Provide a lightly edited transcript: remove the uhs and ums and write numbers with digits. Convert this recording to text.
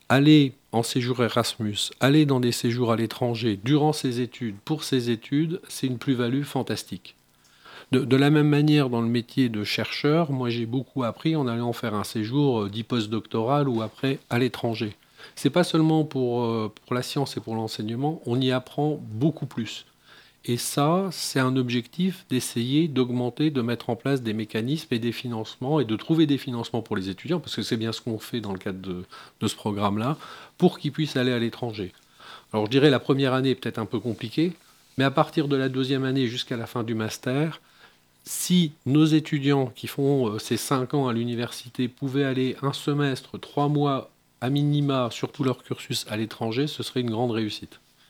aller en séjour Erasmus, aller dans des séjours à l'étranger durant ses études, pour ses études, c'est une plus-value fantastique. De la même manière, dans le métier de chercheur, moi j'ai beaucoup appris en allant faire un séjour dit post-doctoral ou après à l'étranger. C'est pas seulement pour la science et pour l'enseignement, on y apprend beaucoup plus. Et ça, c'est un objectif d'essayer d'augmenter, de mettre en place des mécanismes et des financements et de trouver des financements pour les étudiants, parce que c'est bien ce qu'on fait dans le cadre de ce programme-là, pour qu'ils puissent aller à l'étranger. Alors je dirais la première année est peut-être un peu compliquée, mais à partir de la deuxième année jusqu'à la fin du master, si nos étudiants qui font ces 5 ans à l'université pouvaient aller un semestre, 3 mois à minima sur tout leur cursus à l'étranger, ce serait une grande réussite.